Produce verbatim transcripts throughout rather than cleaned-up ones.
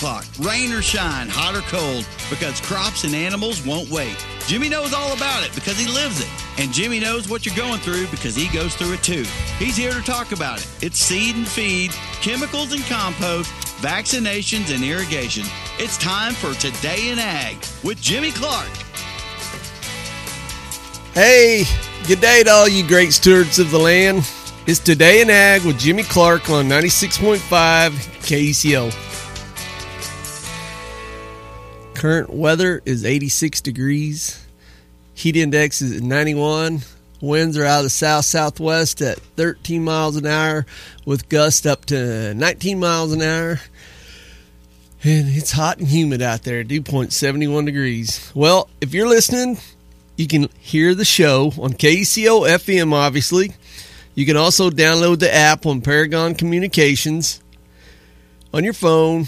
o'clock, rain or shine, hot or cold, because crops and animals won't wait. Jimmy knows all about it because he lives it. And Jimmy knows what you're going through because he goes through it too. He's here to talk about it. It's seed and feed, chemicals and compost, vaccinations and irrigation. It's time for Today in Ag with Jimmy Clark. Hey, good day to all you great stewards of the land. It's Today in Ag with Jimmy Clark on ninety-six point five K E C O. Current weather is eighty-six degrees. Heat index is at ninety-one. Winds are out of the south-southwest at thirteen miles an hour with gusts up to nineteen miles an hour. And it's hot and humid out there, dew point seventy-one degrees. Well, if you're listening, you can hear the show on K E C O F M, obviously. You can also download the app on Paragon Communications on your phone.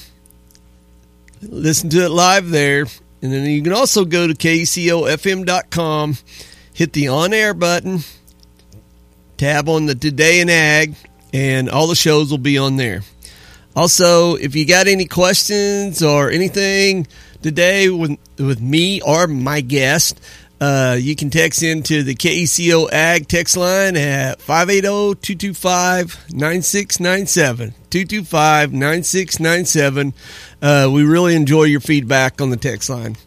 Listen to it live there. And then you can also go to K E C O F M dot com, hit the on-air button, tab on the Today in Ag, and all the shows will be on there. Also, if you got any questions or anything today with, with me or my guest, Uh, you can text into the K E C O Ag text line at five eight zero, two two five, nine six nine seven, two two five, nine six nine seven. Uh, we really enjoy your feedback on the text line.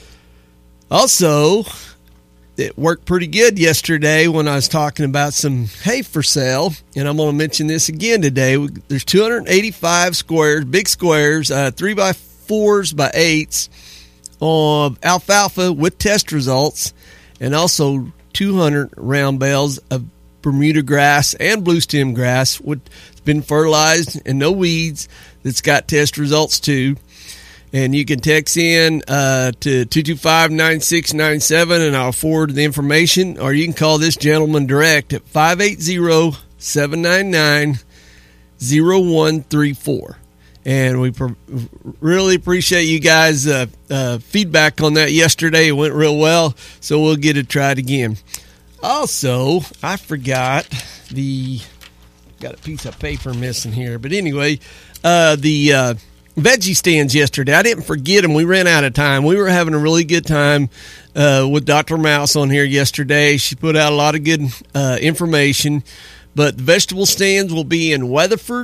Also, it worked pretty good yesterday when I was talking about some hay for sale, and I'm going to mention this again today. There's two hundred eighty-five squares, big squares, uh, three by fours by eights, of alfalfa with test results, and also two hundred round bales of Bermuda grass and blue stem grass with been fertilized and no weeds that's got test results too. And you can text in uh, to two two five, nine six nine seven and I'll forward the information, or you can call this gentleman direct at five eight zero, seven nine nine, zero one three four. And we pr- really appreciate you guys' uh, uh, feedback on that yesterday. It went real well, so we'll get it tried again. Also, I forgot the got a piece of paper missing here, but anyway, uh, the uh, veggie stands yesterday. I didn't forget them. We ran out of time. We were having a really good time uh, with Doctor Mouse on here yesterday. She put out a lot of good uh, information. But the vegetable stands will be in Weatherford.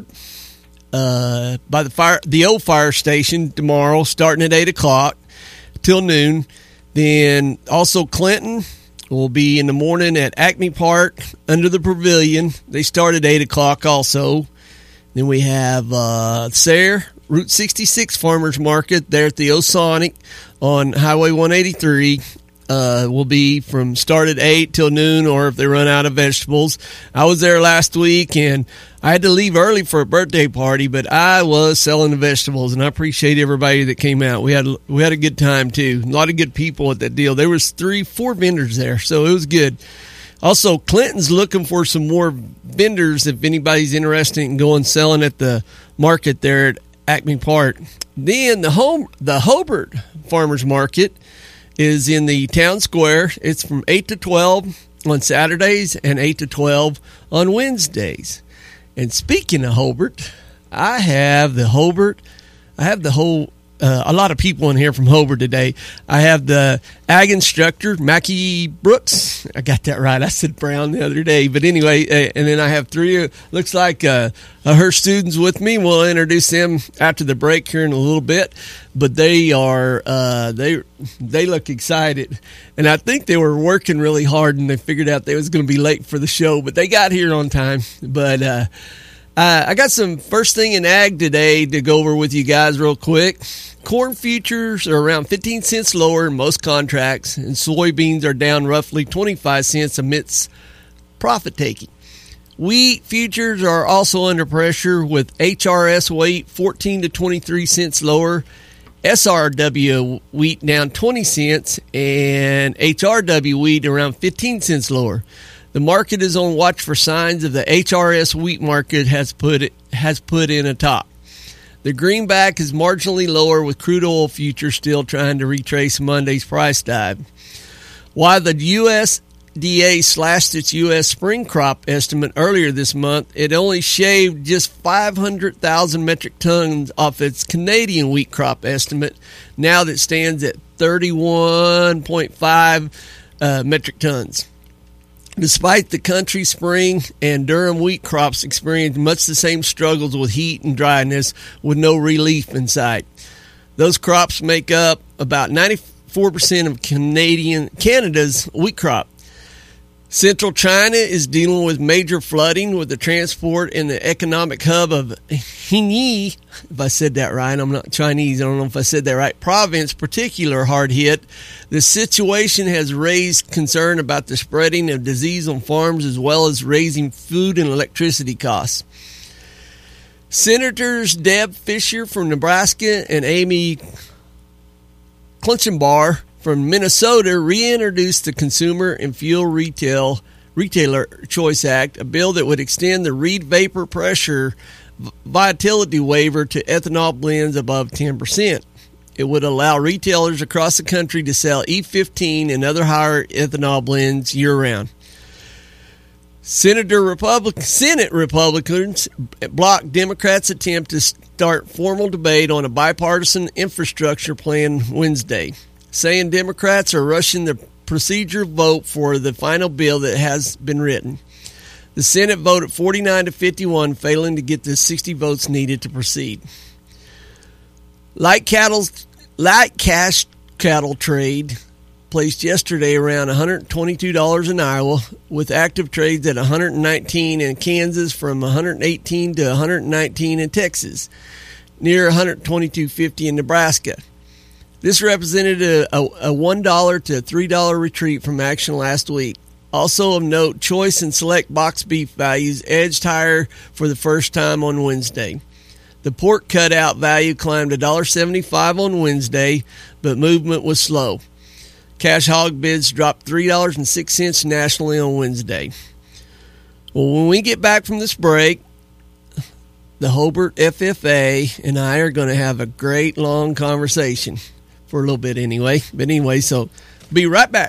Uh, by the fire, the old fire station tomorrow, starting at eight o'clock till noon. Then also Clinton will be in the morning at Acme Park under the pavilion. They start at eight o'clock also. Then we have uh, Sayre, Route sixty-six Farmers Market there at the Osonic on Highway one eighty-three. Uh, will be from start at eight till noon, or if they run out of vegetables. I was there last week, and I had to leave early for a birthday party, but I was selling the vegetables, and I appreciate everybody that came out. We had we had a good time, too. A lot of good people at that deal. There was three, four vendors there, so it was good. Also, Clinton's looking for some more vendors if anybody's interested in going selling at the market there at Acme Park. Then the home the Hobart Farmers Market is in the town square. It's from eight to twelve on Saturdays and eight to twelve on Wednesdays. And speaking of Hobart, I have the Hobart, I have the whole, uh, a lot of people in here from Hobart today. I have the ag instructor, Mackie Brooks. I got that right. I said Brown the other day. But anyway, uh, and then I have three, looks like uh, uh, her students with me. We'll introduce them after the break here in a little bit. But they are, uh, they they look excited. And I think they were working really hard, and they figured out they was going to be late for the show. But they got here on time. But uh, uh, I got some first thing in ag today to go over with you guys real quick. Corn futures are around fifteen cents lower in most contracts, and soybeans are down roughly twenty-five cents amidst profit-taking. Wheat futures are also under pressure, with H R S wheat fourteen to twenty-three cents lower, S R W wheat down twenty cents, and H R W wheat around fifteen cents lower. The market is on watch for signs of the H R S wheat market has put it, has put in a top. The greenback is marginally lower, with crude oil futures still trying to retrace Monday's price dive. While the U S D A slashed its U S spring crop estimate earlier this month. It only shaved just five hundred thousand metric tons off its Canadian wheat crop estimate, now that stands at thirty-one point five uh, metric tons. Despite the country's spring and Durham wheat crops experienced much the same struggles with heat and dryness, with no relief in sight. Those crops make up about ninety-four percent of Canadian Canada's wheat crop. Central China is dealing with major flooding, with the transport and the economic hub of Hini, if I said that right, I'm not Chinese, I don't know if I said that right, province particular hard hit. The situation has raised concern about the spreading of disease on farms, as well as raising food and electricity costs. Senators Deb Fischer from Nebraska and Amy Klobuchar from Minnesota reintroduced the Consumer and Fuel Retail Retailer Choice Act, a bill that would extend the Reed vapor pressure volatility waiver to ethanol blends above ten percent. It would allow retailers across the country to sell E fifteen and other higher ethanol blends year-round. Senator Republic, Senate Republicans blocked Democrats' attempt to start formal debate on a bipartisan infrastructure plan Wednesday, saying Democrats are rushing the procedure vote for the final bill that has been written. The Senate voted forty-nine to fifty-one, failing to get the sixty votes needed to proceed. Light cattle, light cash cattle trade placed yesterday around one hundred twenty-two dollars in Iowa, with active trades at one hundred nineteen in Kansas, from one hundred eighteen to one hundred nineteen in Texas, near one hundred twenty-two fifty in Nebraska. This represented a, a, a one dollar to three dollars retreat from action last week. Also of note, choice and select box beef values edged higher for the first time on Wednesday. The pork cutout value climbed one dollar seventy-five on Wednesday, but movement was slow. Cash hog bids dropped three dollars and six cents nationally on Wednesday. Well, when we get back from this break, the Hobart F F A and I are going to have a great long conversation. For a little bit anyway. But anyway, so be right back.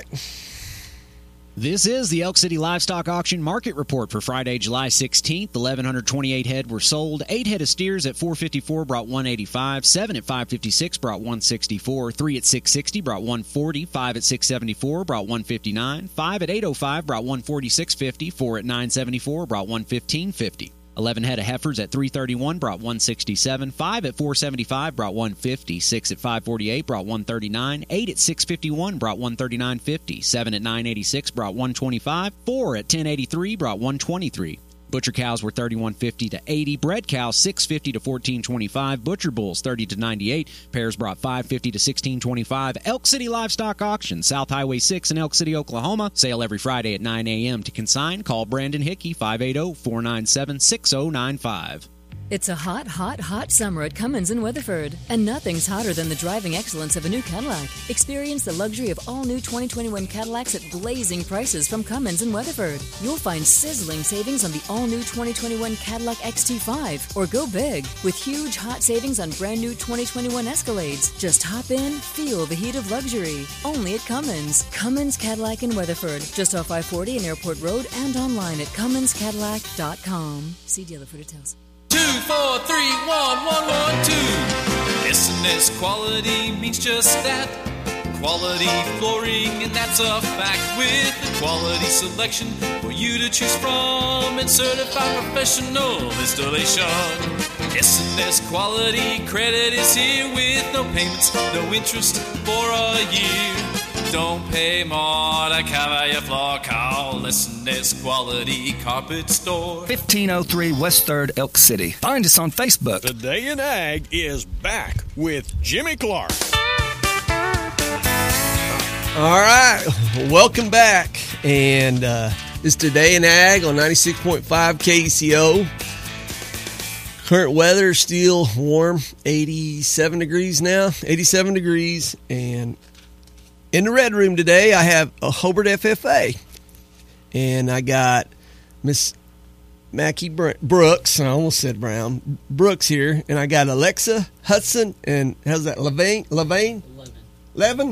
This is the Elk City Livestock Auction Market Report for Friday, July sixteenth. eleven twenty-eight head were sold. Eight head of steers at four fifty-four brought one eighty-five. Seven at five fifty-six brought one sixty-four. Three at six sixty brought one forty. Five at six seventy-four brought one fifty-nine. Five at eight oh five brought one forty-six fifty. Four at nine seventy-four brought one fifteen fifty. eleven head of heifers at three thirty-one brought one sixty-seven. five at four seventy-five brought one fifty. six at five forty-eight brought one thirty-nine. eight at six fifty-one brought one thirty-nine fifty. seven at nine eighty-six brought one twenty-five. four at ten eighty-three brought one twenty-three. Butcher cows were thirty-one fifty to eighty. Bred cows six fifty to fourteen twenty-five. Butcher bulls thirty to ninety-eight. Pairs brought five fifty to sixteen twenty-five. Elk City Livestock Auction, South Highway six in Elk City, Oklahoma. Sale every Friday at nine a.m. To consign, call Brandon Hickey, five eight zero, four nine seven, six zero nine five. It's a hot, hot, hot summer at Cummins in Weatherford, and nothing's hotter than the driving excellence of a new Cadillac. Experience the luxury of all-new twenty twenty-one Cadillacs at blazing prices from Cummins in Weatherford. You'll find sizzling savings on the all-new twenty twenty-one Cadillac X T five, or go big with huge hot savings on brand-new twenty twenty-one Escalades. Just hop in, feel the heat of luxury. Only at Cummins. Cummins Cadillac in Weatherford, just off I forty and Airport Road, and online at cummins cadillac dot com. See dealer for details. Two, four, three, one, one, one, two. S and S quality means just that. Quality flooring, and that's a fact. With a quality selection for you to choose from, and certified professional installation. S and S quality credit is here with no payments, no interest for a year. Don't pay more to cover your floor. Call S and S Quality Carpet Store. fifteen oh three West third, Elk City. Find us on Facebook. Today in Ag is back with Jimmy Clark. All right, welcome back. And uh, it's Today in Ag on ninety-six point five K E C O. Current weather is still warm, eighty-seven degrees now, eighty-seven degrees. And in the Red Room today, I have a Hobart F F A. And I got Miss Mackie Brooks, I almost said Brown, Brooks here. And I got Alexa Hudson and how's that, Levine? Levine? Eleven. Eleven? Yes.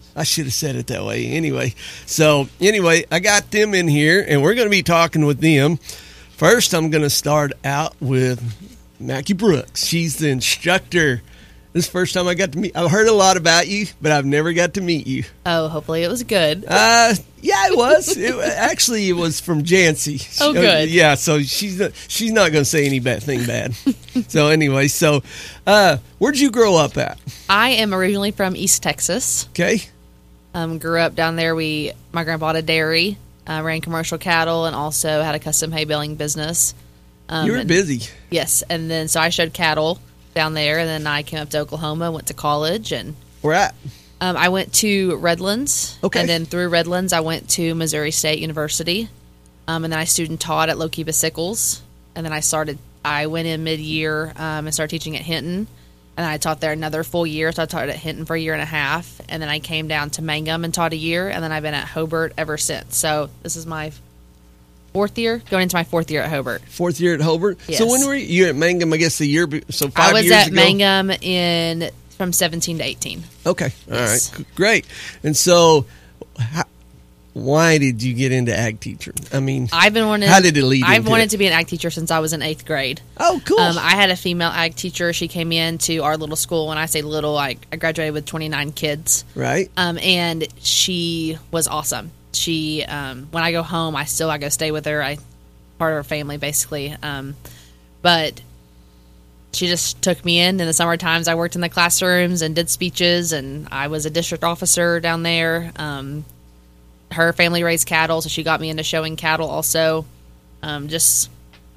I should have said it that way. Anyway, so anyway, I got them in here, and we're going to be talking with them. First, I'm going to start out with Mackie Brooks. She's the instructor. This is the first time I got to meet. I've heard a lot about you, but I've never got to meet you. Oh, hopefully it was good. Uh, yeah, it was. it, actually, it was from Jancy. Oh, good. Yeah, so she's not, she's not going to say anything bad. So anyway, so uh, where'd you grow up at? I am originally from East Texas. Okay. Um, grew up down there. We my grandpa had a dairy, uh, ran commercial cattle, and also had a custom hay baling business. Um, you were and, busy. Yes, and then so I showed cattle down there, and then I came up to Oklahoma, went to college, and where at? Um, I went to Redlands. Okay. And then through Redlands, I went to Missouri State University, um, and then I student taught at Lokiba Sickles, and then I started. I went in mid year um, and started teaching at Hinton. And I taught there another full year, so I taught at Hinton for a year and a half. And then I came down to Mangum and taught a year, and then I've been at Hobart ever since. So this is my fourth year, going into my fourth year at Hobart. Fourth year at Hobart? Yes. So when were you, you were at Mangum, I guess, the year, be- so five I was years at ago? Mangum in, from seventeen to eighteen. Okay, all Yes. right, great. And so how, why did you get into ag teacher? I mean, I've been wanting. how did it lead I've into wanted it? to be an ag teacher since I was in eighth grade. Oh, cool. Um, I had a female ag teacher. She came into our little school. When I say little, I, I graduated with twenty-nine kids. Right. Um, and she was awesome. She, um, when I go home, I still I go stay with her. I part of her family basically. Um, but she just took me in. In the summer times, I worked in the classrooms and did speeches, and I was a district officer down there. Um, her family raised cattle, so she got me into showing cattle also. Um, just,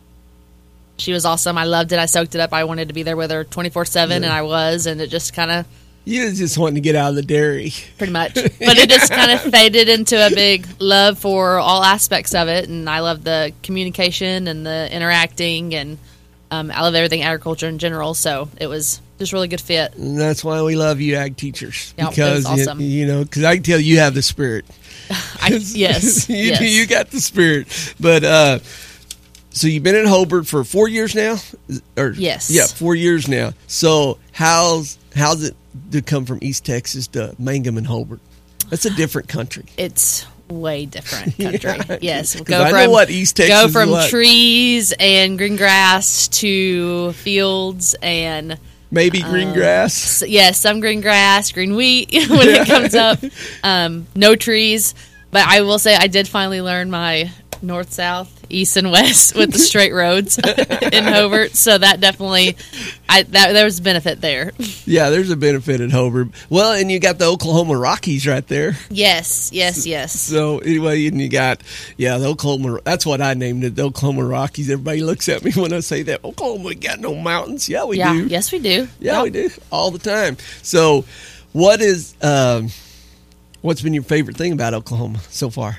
she was awesome. I loved it. I soaked it up. I wanted to be there with her twenty-four seven, Yeah. and I was, and it just kind of, You was just wanting to get out of the dairy. pretty much. But it just kind of faded into a big love for all aspects of it, and I love the communication and the interacting, and um, I love everything agriculture in general, so it was just a really good fit. And that's why we love you ag teachers. Yep, because, that's awesome. you, you know, because I can tell you have the spirit. I, yes, you, yes. you got the spirit. But, uh, so you've been at Hobart for four years now? Or, Yes. Yeah, four years now. So how's, how's it to come from East Texas to Mangum and Hobart? That's a different country. It's way different country. Yeah. Yes, 'Cause I know what East Texas go is from like. trees and green grass to fields and Maybe green grass. s- yes, some green grass, green wheat when it comes up. Um, no trees, but I will say I did finally learn my north, south, east, and west with the straight roads in Hobart. So that definitely, I that there was benefit there. Yeah, there's a benefit at Hobart. Well, and you got the Oklahoma Rockies right there. Yes, yes, yes. So anyway, and you got, yeah, the Oklahoma, that's what I named it, the Oklahoma Rockies. Everybody looks at me when I say that. Oklahoma, we got no mountains. Yeah, we yeah, do. yes, we do. Yeah, Yep. we do. All the time. So what is, um, what's been your favorite thing about Oklahoma so far?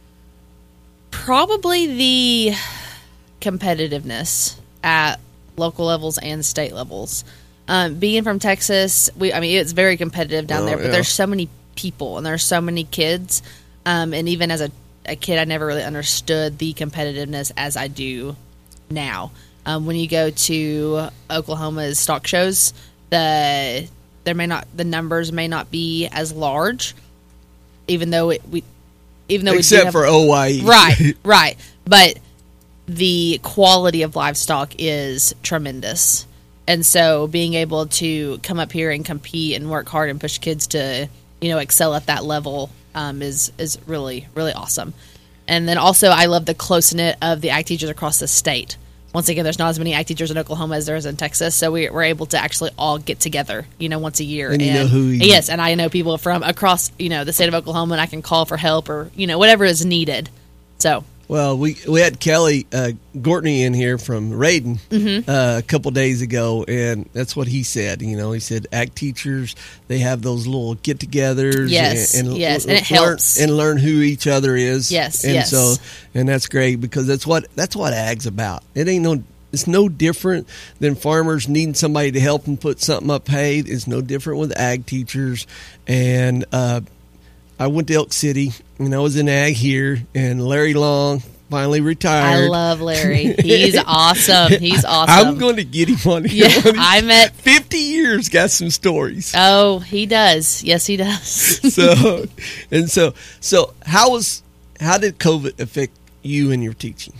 Probably the competitiveness at local levels and state levels. Um, being from Texas, we I mean it's very competitive down Oh, there, but yeah. there's so many people and there's so many kids. Um, and even as a, a kid, I never really understood the competitiveness as I do now. Um, when you go to Oklahoma's stock shows, the there may not the numbers may not be as large, even though it, we even though we do Except have- for O Y E. right, right. But the quality of livestock is tremendous. And so being able to come up here and compete and work hard and push kids to, you know, excel at that level um, is is really, really awesome. And then also I love the close-knit of the ag teachers across the state. Once again, there's not as many ag teachers in Oklahoma as there is in Texas, so we, we're able to actually all get together, you know, once a year. And you know who you- Yes, and I know people from across, you know, the state of Oklahoma, and I can call for help or, you know, whatever is needed. So, Well, we we had Kelly uh, Gortney in here from Radin Mm-hmm. uh, a couple days ago, and that's what he said. You know, he said ag teachers, they have those little get-togethers, Yes, and, and yes, l- and it learn, helps. and learn who each other is. Yes, and yes. so and that's great because that's what that's what ag's about. It ain't no. It's no different than farmers needing somebody to help them put something up hay. It's no different with ag teachers. And uh, I went to Elk City, and I was in ag here, and Larry Long, finally retired. I love Larry. He's awesome. He's awesome. I'm going to get him on here. Yeah, I met fifty years. Got some stories. Oh, he does. Yes, he does. so, and so, so how was how did COVID affect you and your teaching?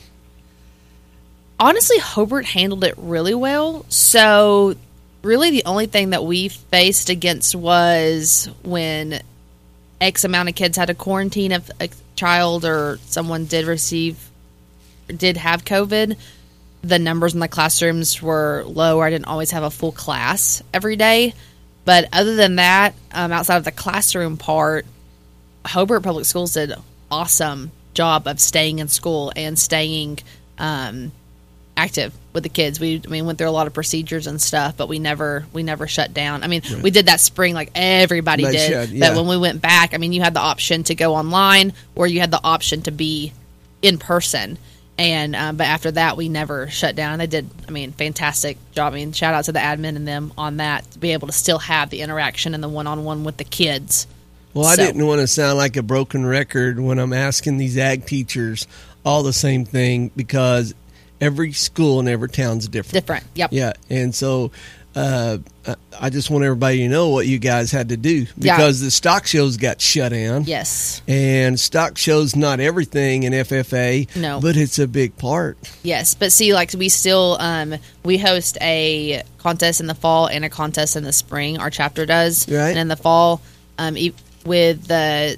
Honestly, Hobart handled it really well. So, really, the only thing that we faced against was when X amount of kids had to quarantine if a child or someone did receive, did have COVID. The numbers in the classrooms were lower. I didn't always have a full class every day. But other than that, um, outside of the classroom part, Hobart Public Schools did an awesome job of staying in school and staying um, active with the kids. We, I mean, went through a lot of procedures and stuff, but we never, we never shut down. I mean, right. we did that spring like everybody they did. Should, yeah. But when we went back, I mean, you had the option to go online or you had the option to be in person. And um, but after that, we never shut down. They did, I mean, fantastic job. I mean, shout out to the admin and them on that to be able to still have the interaction and the one-on-one with the kids. Well, I so. didn't want to sound like a broken record when I'm asking these ag teachers all the same thing because every school in every town's different. Different, yep. Yeah, and so uh, I just want everybody to know what you guys had to do because yeah. the stock shows got shut down. Yes. And stock shows not everything in F F A, no. but it's a big part. Yes, but see, like we still, um, we host a contest in the fall and a contest in the spring, our chapter does. Right. And in the fall, um, with the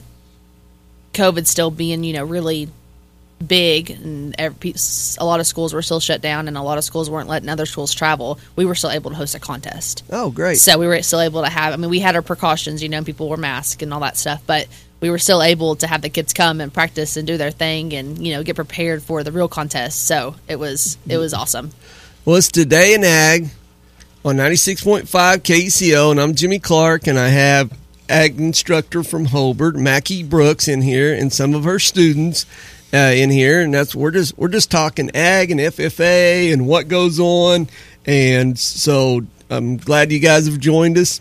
COVID still being, you know, really big and every, a lot of schools were still shut down and a lot of schools weren't letting other schools travel, we were still able to host a contest. Oh, great. So we were still able to have, I mean, we had our precautions, you know, people wore masks and all that stuff, but we were still able to have the kids come and practice and do their thing and, you know, get prepared for the real contest. So it was, it was awesome. Well, it's Today in Ag on ninety-six point five K E C O, and I'm Jimmy Clark, and I have ag instructor from Hobart, Mackie Brooks, in here, and some of her students uh, in here, and that's we're just we're just talking ag and F F A and what goes on, and so I'm glad you guys have joined us.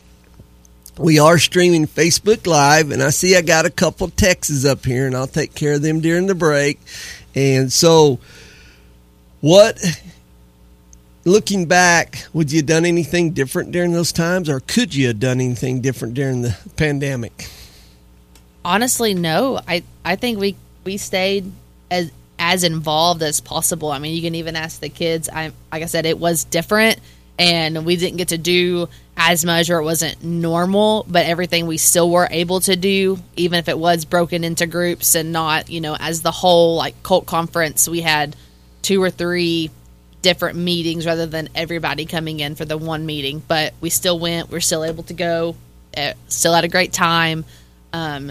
We are streaming Facebook Live, and I see I got a couple texts up here, and I'll take care of them during the break. And so, what? Looking back, would you have done anything different during those times, or could you have done anything different during the pandemic? Honestly, no. I, I think we we stayed as as involved as possible. I mean, you can even ask the kids. I like I said, it was different, and we didn't get to do as much, or it wasn't normal. But everything we still were able to do, even if it was broken into groups and not, you know, as the whole like cult conference. We had two or three different meetings rather than everybody coming in for the one meeting, but we still went. We're still able to go. Uh, still had a great time. Um,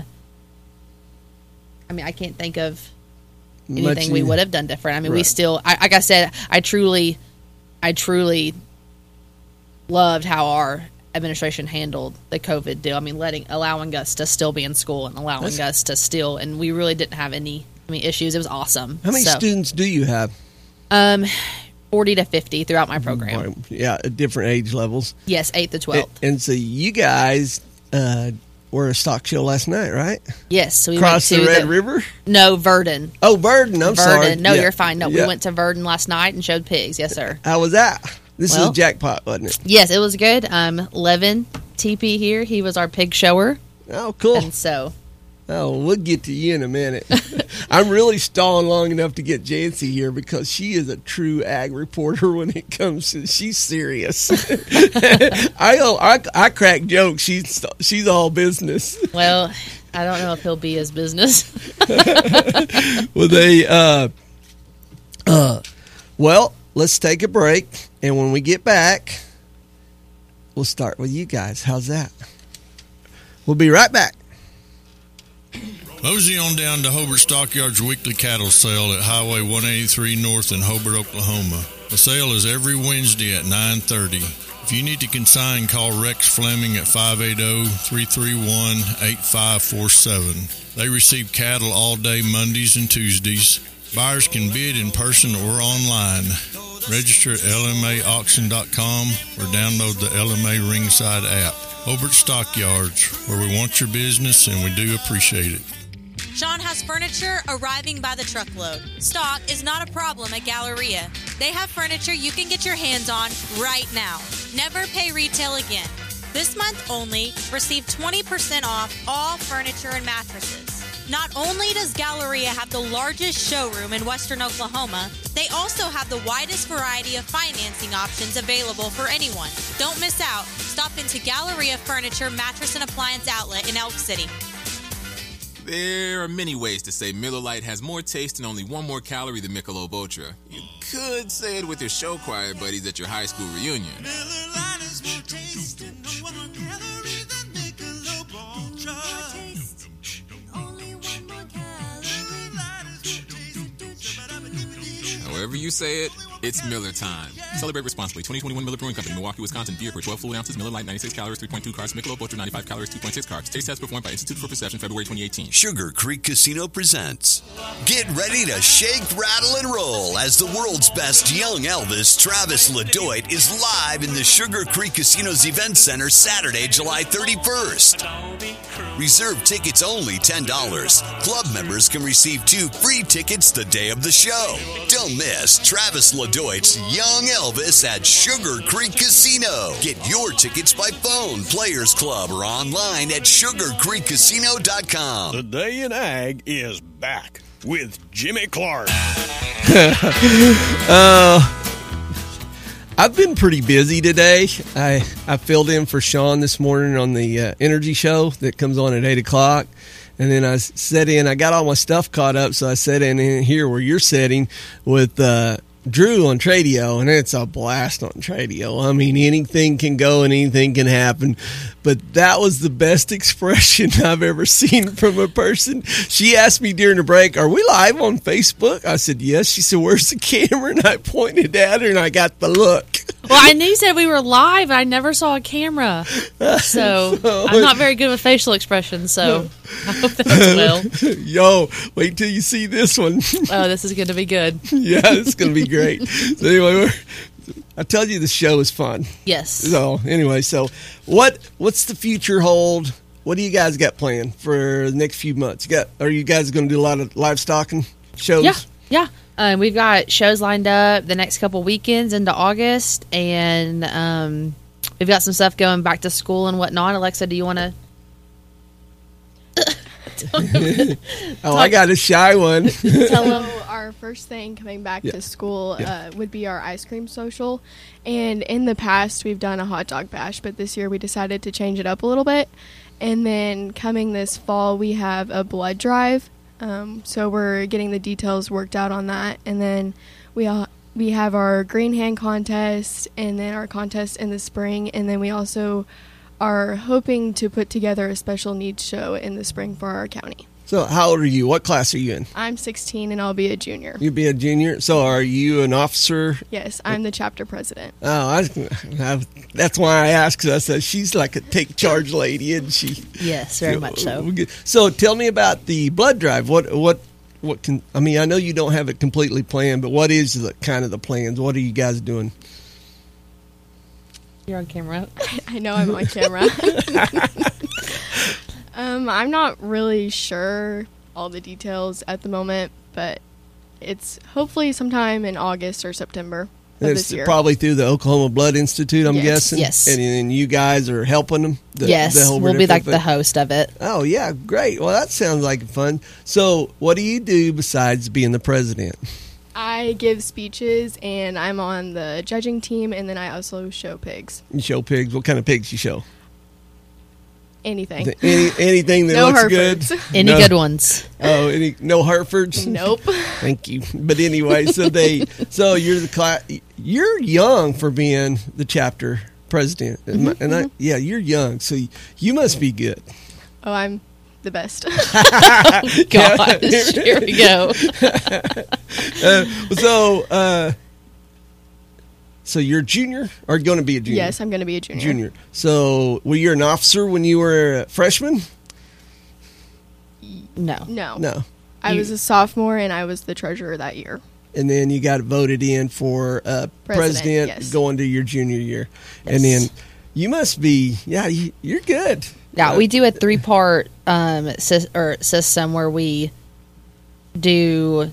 I mean, I can't think of anything we would have done different. I mean, right. we still, I, like I said, I truly, I truly loved how our administration handled the COVID deal. I mean, letting, allowing us to still be in school and allowing That's, us to still, and we really didn't have any, I mean, issues. It was awesome. How many so, students do you have? Um, forty to fifty throughout my program. Yeah, at different age levels. Yes, eighth to twelfth. And, and so you guys uh, were a stock show last night, right? Yes. So we Across went to the Red the, River? No, Verdon. Oh, Verdon. I'm Verdon. sorry. No, yeah. you're fine. No, yeah. we went to Verdon last night and showed pigs. Yes, sir. How was that? This well, is a jackpot, wasn't it? Yes, it was good. Um, Levin T P here. He was our pig shower. Oh, cool. And so... Oh, we'll get to you in a minute. I'm really stalling long enough to get Jancy here because she is a true ag reporter when it comes to, she's serious. I, I I crack jokes. She's she's all business. Well, I don't know if he'll be as business. Well, they uh uh well, let's take a break, and when we get back, we'll start with you guys. How's that? We'll be right back. Mosey on down to Hobart Stockyards weekly cattle sale at Highway one eighty-three North in Hobart, Oklahoma. The sale is every Wednesday at nine thirty. If you need to consign, call Rex Fleming at five eight zero, three three one, eight five four seven. They receive cattle all day Mondays and Tuesdays. Buyers can bid in person or online. Register at L M A auction dot com or download the L M A Ringside app. Hobart Stockyards, where we want your business and we do appreciate it. Sean has furniture arriving by the truckload. Stock is not a problem at Galleria. They have furniture you can get your hands on right now. Never pay retail again. This month only, receive twenty percent off all furniture and mattresses. Not only does Galleria have the largest showroom in Western Oklahoma, they also have the widest variety of financing options available for anyone. Don't miss out. Stop into Galleria Furniture, Mattress, and Appliance Outlet in Elk City. There are many ways to say Miller Lite has more taste and only one more calorie than Michelob Ultra. You could say it with your show choir buddies at your high school reunion. Miller Lite is more taste and one more calorie than Michelob Ultra. However you say it, it's Miller time. Celebrate responsibly. twenty twenty-one Miller Brewing Company, Milwaukee, Wisconsin. Beer for twelve fluid ounces. Miller Lite, ninety-six calories, three point two carbs. Michelob Ultra, ninety-five calories, two point six carbs. Taste test performed by Institute for Perception, February twenty eighteen. Sugar Creek Casino presents. Get ready to shake, rattle, and roll as the world's best young Elvis, Travis LaDoit, is live in the Sugar Creek Casino's Event Center Saturday, July thirty-first. Reserve tickets only ten dollars. Club members can receive two free tickets the day of the show. Don't miss Travis LaDoit's Young Elvis at Sugar Creek Casino. Get your tickets by phone, Players Club, or online at sugar creek casino dot com. The Day in Ag is back with Jimmy Clark. uh, I've been pretty busy today. I, I filled in for Sean this morning on the uh, energy show that comes on at eight o'clock. And then I sat in. I got all my stuff caught up, so I sat in, in here where you're sitting with uh, Drew on Tradio, and it's a blast on Tradio. I mean, anything can go and anything can happen. But that was the best expression I've ever seen from a person. She asked me during the break, "Are we live on Facebook?" I said, "Yes." She said, "Where's the camera?" And I pointed at her, and I got the look. Well, I knew you said we were live. I never saw a camera. So, so I'm not very good with facial expressions, so I hope that's well. Yo, wait till you see this one. Oh, this is going to be good. Yeah, it's going to be great. So anyway, we're, I tell you the show is fun. Yes. So anyway, so what what's the future hold? What do you guys got planned for the next few months? You got are you guys going to do a lot of livestock and shows? Yeah, yeah. Um, we've got shows lined up the next couple weekends into August, and um, we've got some stuff going back to school and whatnot. Alexa, do you want to? Oh, I got a shy one. Tell them our first thing coming back yeah. to school yeah. uh, would be our ice cream social. And in the past, we've done a hot dog bash, but this year we decided to change it up a little bit. And then coming this fall, we have a blood drive. Um, so we're getting the details worked out on that. And then we all, we have our green hand contest and then our contest in the spring. And then we also are hoping to put together a special needs show in the spring for our county. So how old are you? What class are you in? I'm sixteen and I'll be a junior. You'll be a junior. So are you an officer? Yes, I'm the chapter president. Oh, I, I, that's why I asked, because I said she's like a take charge lady, and she. Yes, very you know, much so. So tell me about the blood drive. What what what can I mean? I know you don't have it completely planned, but what is the kind of the plans? What are you guys doing? You're on camera. I know I'm on camera. um, I'm not really sure all the details at the moment, but it's hopefully sometime in August or September of it's this year. Probably through the Oklahoma Blood Institute, I'm yes. guessing. Yes. And, and you guys are helping them? The, yes, the we'll be like the host of it. Oh, yeah, great. Well, that sounds like fun. So what do you do besides being the president? I give speeches, and I'm on the judging team, and then I also show pigs. You show pigs? What kind of pigs you show? Anything. Any, anything that no looks Herefords. good? Any no. good ones? Oh, any no Herefords? Nope. Thank you. But anyway, so they, so you're the class, you're young for being the chapter president, mm-hmm, and I, mm-hmm. yeah, you're young, so you must be good. Oh, I'm the best. Oh, gosh, here we go. uh, so, uh, so you're a junior, or going to be a junior? Yes, I'm going to be a junior. Junior. So, were you an officer when you were a freshman? No, no, no. I you, was a sophomore, and I was the treasurer that year. And then you got voted in for uh, president, president yes. going to your junior year, yes. and then you must be. Yeah, you, you're good. Yeah, we do a three part um, sy- or system where we do.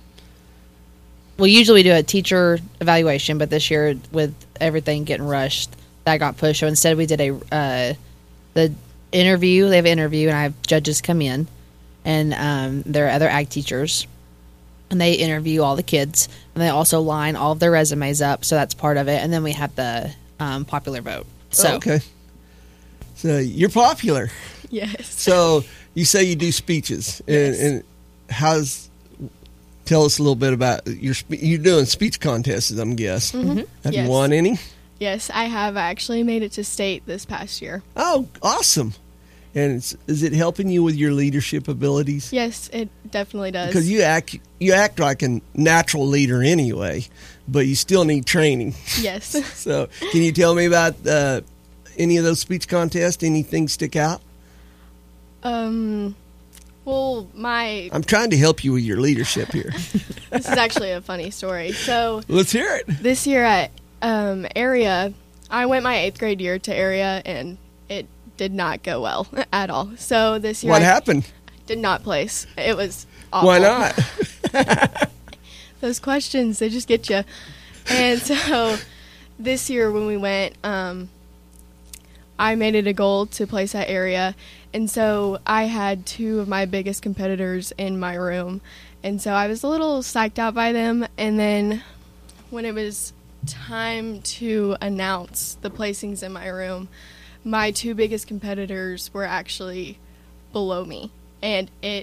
We usually do a teacher evaluation, but this year with everything getting rushed, that got pushed. So instead, we did a uh, the interview. They have an interview, and I have judges come in, and um, there are other ag teachers, and they interview all the kids, and they also line all of their resumes up. So that's part of it, and then we have the um, popular vote. So Oh, okay. So you're popular. Yes. So you say you do speeches, and, Yes. and how's? Tell us a little bit about your. spe- You're doing speech contests, I'm guessing. Mhm. Have Yes. you won any? Yes, I have actually made it to state this past year. Oh, awesome! And it's, is it helping you with your leadership abilities? Yes, it definitely does. Because you act you act like a natural leader anyway, but you still need training. Yes. So, can you tell me about uh, any of those speech contests? Anything stick out? Um, well, my I'm trying to help you with your leadership here. this is actually a funny story. So Let's hear it. this year at um, area, I went my eighth grade year to area, and it did not go well at all. So this year, What I happened? did not place. It was awful. Why not? Those questions, they just get you. And so this year when we went, um, I made it a goal to place that area. And so I had two of my biggest competitors in my room. And so I was a little psyched out by them. And then when it was time to announce the placings in my room, my two biggest competitors were actually below me. And it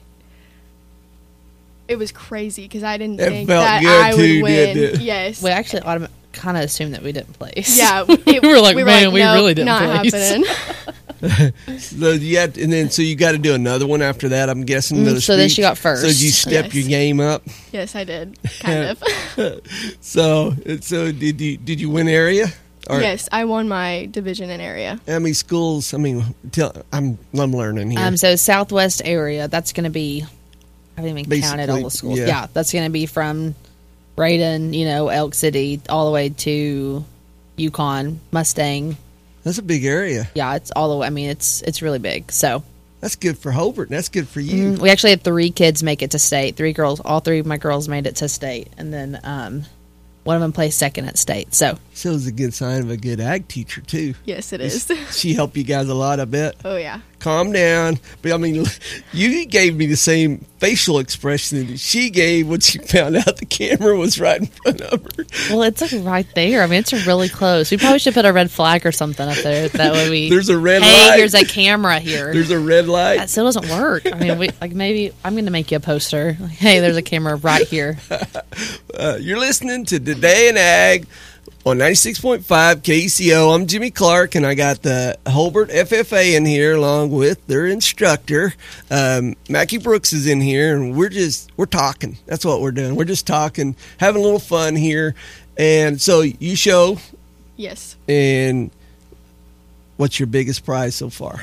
it was crazy because I didn't It think felt that good I too, would win. didn't it? Yes. we actually autom- kind of assumed that we didn't place. Yeah, it- we were like, we were man, like, we nope, really didn't not place. happening. So you had, and then so you got to do another one after that. I'm guessing. Mm, another so then speech. she got first. So did you step Yes. your game up? Yes, I did. Kind of. So so did you did you win area? Or Yes, I won my division in area. How many schools? I mean, tell, I'm I'm learning here. Um, so southwest area, that's going to be. I haven't even counted all Basically, the schools. yeah. Yeah, that's going to be from Braden, you know, Elk City, all the way to Yukon, Mustang. That's a big area. Yeah, it's all the way. I mean, it's it's really big. So That's good for Hobart. That's good for you. mm, we actually had three kids make it to state. Three girls, all three of my girls made it to state, and then um, one of them placed second at state. So So it's a good sign of a good ag teacher too. Yes, it is. She helped you guys a lot, I bet. Oh, yeah. Calm down. But I mean, you gave me the same facial expression that she gave when she found out the camera was right in front of her. well, it's like right there. I mean, it's really close. We probably should put a red flag or something up there. That way we. There's a red hey, light. there's a camera here. There's a red light. That still doesn't work. I mean, we, like maybe I'm going to make you a poster. Like, hey, there's a camera right here. Uh, you're listening to Today in Ag on ninety-six point five K E C O. I'm Jimmy Clark, and I got the Hobart F F A in here along with their instructor. Um, Mackie Brooks is in here, and we're just we're talking. That's what we're doing. We're just talking, having a little fun here. And so you show, Yes. and what's your biggest prize so far?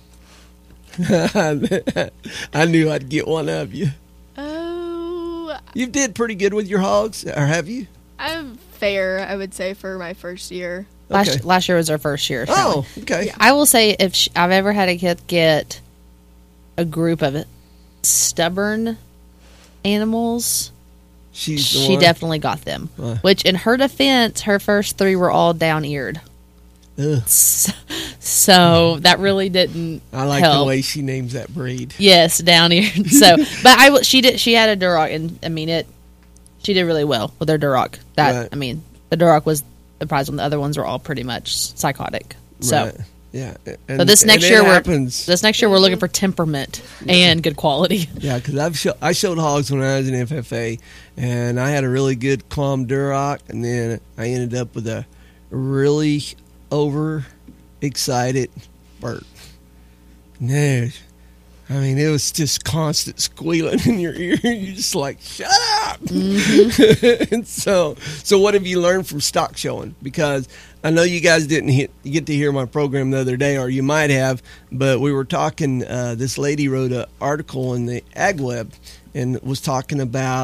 I knew I'd get one of you. Oh, You did pretty good with your hogs, or have you? I'm fair, I would say, for my first year. Last Okay. last year was our first year. Oh, okay. I will say if sh I've ever had a kid get a group of stubborn animals, She's the she one? definitely got them. Uh. Which, in her defense, her first three were all down-eared. Ugh. So, so that really didn't. I like help. the way she names that breed. Yes, down-eared. So, but I will- she did. She had a Duroc, and I mean it. She did really well with her Duroc. That Right. I mean, the Duroc was the prize one. The other ones were all pretty much psychotic. So. Right. Yeah. So this And- next and year it we're happens. this next year we're looking for temperament and good quality. Yeah, because I've show, I showed hogs when I was in F F A, and I had a really good calm Duroc, and then I ended up with a really over excited Bert. No, I mean it was just constant squealing in your ear. You're just like, shut up. Mm-hmm. And so, so what have you learned from stock showing? Because I know you guys didn't hit, get to hear my program the other day, or you might have, but we were talking. Uh, this lady wrote an article in the Ag Web and was talking about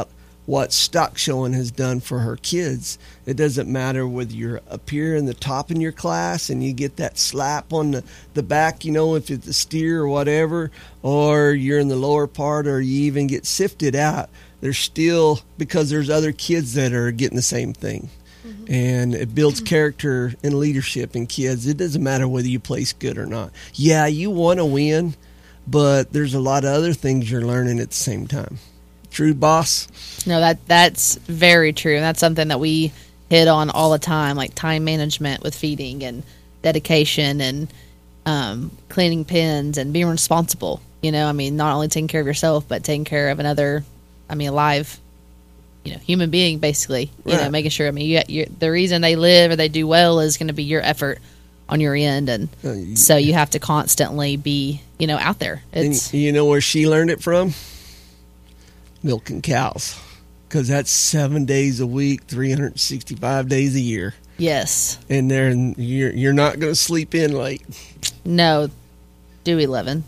what stock showing has done for her kids. It doesn't matter whether you're up here in the top in your class and you get that slap on the, the back, you know, if it's a steer or whatever, or you're in the lower part, or you even get sifted out. There's still, because there's other kids that are getting the same thing. Mm-hmm. And it builds character and leadership in kids. It doesn't matter whether you place good or not. Yeah, you want to win, but there's a lot of other things you're learning at the same time. True, boss? No, that that's very true. And that's something that we hit on all the time, like time management with feeding and dedication and um, cleaning pens and being responsible. You know, I mean, not only taking care of yourself, but taking care of another, I mean, alive, you know, human being, basically. You Right. know, making sure, I mean, you, you, the reason they live or they do well is going to be your effort on your end. And Uh, you- so you have to constantly be, you know, out there. It's And you know where she learned it from? Milking cows. Because that's seven days a week, three hundred sixty-five days a year. Yes. And there, you're, you're not going to sleep in late. No, do eleven.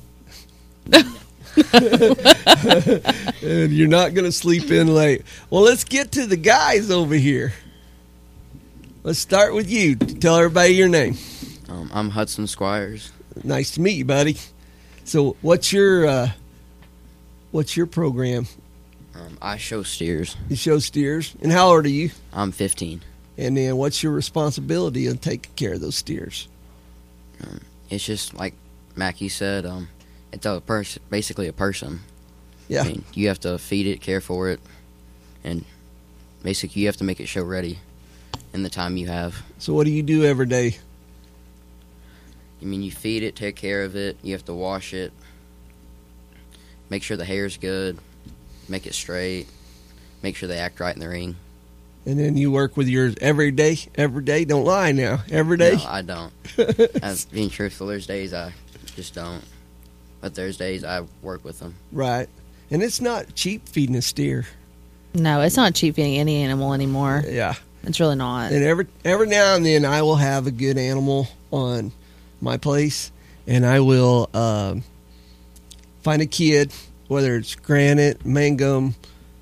And you're not going to sleep in late. Well, let's get to the guys over here. Let's start with you. Tell everybody your name. Um, I'm Hudson Squires. Nice to meet you, buddy. So, what's your uh, what's your program? Um, I show steers. You show steers. And how old are you? I'm fifteen. And then, what's your responsibility in taking care of those steers? Um, it's just like Mackie said. Um, it's a pers- basically a person. Yeah. I mean, you have to feed it, care for it, and basically you have to make it show ready in the time you have. So, what do you do every day? I mean, you feed it, take care of it. You have to wash it, make sure the hair's good, make it straight, make sure they act right in the ring. And then you work with yours every day? Every day? Don't lie now. Every day? No, I don't. As being truthful, there's days I just don't. But there's days I work with them. Right. And it's not cheap feeding a steer. No, it's not cheap feeding any animal anymore. Yeah. It's really not. And every every now and then I will have a good animal on my place, and I will um, find a kid, whether it's Granite, Mangum.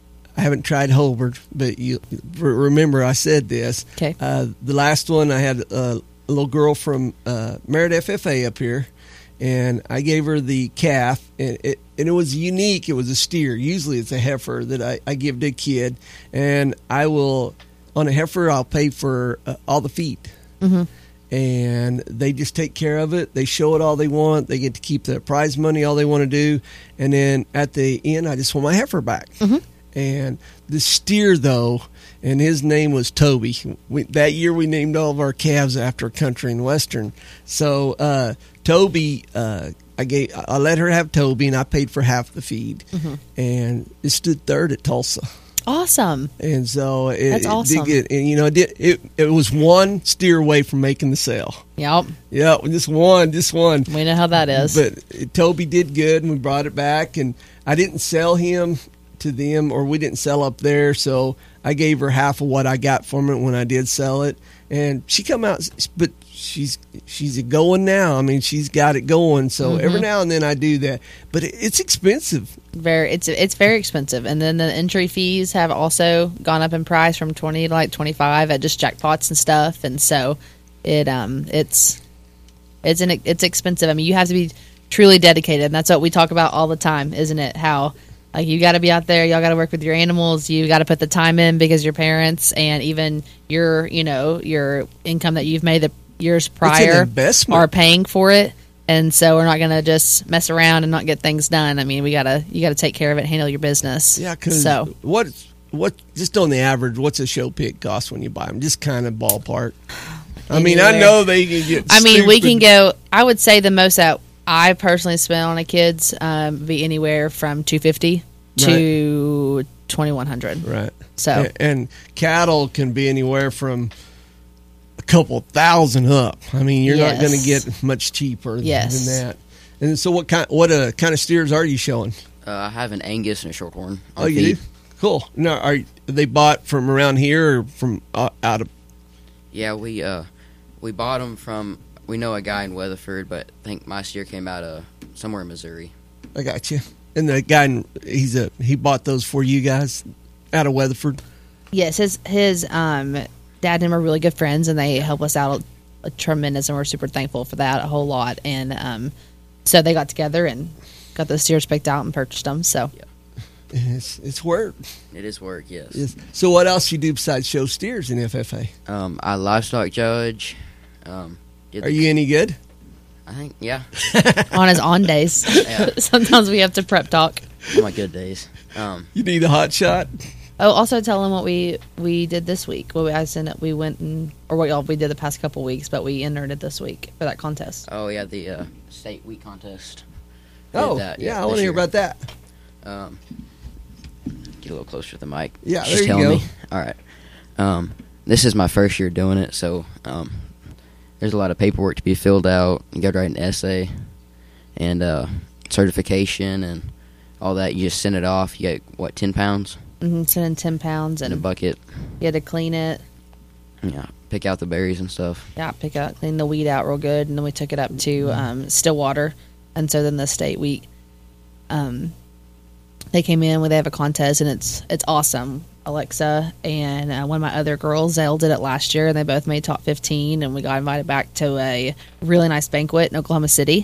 I haven't tried Hobart, but you remember I said this. Okay. Uh, the last one I had a, a little girl from uh, Merritt F F A up here, and I gave her the calf, and it and it was unique. It was a steer. Usually it's a heifer that I, I give to a kid, and I will, on a heifer, I'll pay for uh, all the feed. Mm-hmm. And they just take care of it. They show it all they want. They get to keep the prize money, all they want to do. And then at the end, I just want my heifer back. Mm-hmm. And the steer, though, and his name was Toby. We, that year we named all of our calves after country and western. So uh, Toby, uh, I gave, I let her have Toby, and I paid for half the feed. Mm-hmm. And it stood third at Tulsa. Awesome. And so it, That's it awesome. did get, and you know, it, did, it it was one steer away from making the sale. Yep. Yeah, just one, just one. We know how that is. But Toby did good, and we brought it back, and I didn't sell him to them, or we didn't sell up there, so I gave her half of what I got from it when I did sell it, and she come out, but she's she's a going now. I mean, she's got it going, so Mm-hmm. every now and then I do that, but it, it's expensive. Very, it's it's very expensive, and then the entry fees have also gone up in price from twenty to like twenty five at just jackpots and stuff, and so it um it's it's an it's expensive. I mean, you have to be truly dedicated, and that's what we talk about all the time, isn't it? How like you got to be out there, y'all got to work with your animals, you got to put the time in because your parents and even your you know your income that you've made the years prior investment. are paying for it. And so we're not going to just mess around and not get things done. I mean, we gotta you gotta take care of it, handle your business. Yeah, because so what what just on the average, what's a show pig cost when you buy them? Just kind of ballpark. I mean, I Anywhere. know they can get. I mean, we can stupid. go. I would say the most that I personally spend on a kids um, be anywhere from two fifty to twenty one hundred. Right. So and, and cattle can be anywhere from a couple thousand up. I mean, you're Yes. not going to get much cheaper Yes. than that. And so, what kind what uh, kind of steers are you showing? Uh, I have an Angus and a Shorthorn. Oh, you do? Cool. Now, are they bought from around here or from uh, out of? Yeah, we uh, we bought them from. We know a guy in Weatherford, but I think my steer came out of somewhere in Missouri. I got you. And the guy, he's a he bought those for you guys. out of Weatherford. Yes, his his um, dad and him are really good friends, and they help us out a, a tremendous, and we're super thankful for that a whole lot. And um, so they got together and got those steers picked out and purchased them. So yeah. It's it's work. It is work, yes. yes. So what else you do besides show steers in F F A? Um, I livestock judge. Um, Are you any good? I think, yeah. On his on days. Yeah. Sometimes we have to prep talk. On my good days. Um, you need a hot shot? Oh, also tell them what we, we did this week. Well, we, I sent it, we went and, or what y'all we did the past couple weeks, but we entered it this week for that contest. Oh, yeah, the uh, state wheat contest. Oh, that, yeah, yeah I want to hear about that. Um, get a little closer to the mic. Yeah, She's there you telling go. Me. All right. Um, this is my first year doing it, so um, there's a lot of paperwork to be filled out. You got to write an essay and uh, certification and all that. You just send it off. You get, what, ten pounds? Mm-hmm, send in ten pounds. And in a bucket. You had to clean it. Yeah, pick out the berries and stuff. Yeah, pick out, clean the weed out real good, and then we took it up to um, Stillwater, and so then the state wheat, um, they came in, they have a contest, and it's it's awesome. Alexa and uh, one of my other girls, Zell, did it last year, and they both made top fifteen, and we got invited back to a really nice banquet in Oklahoma City,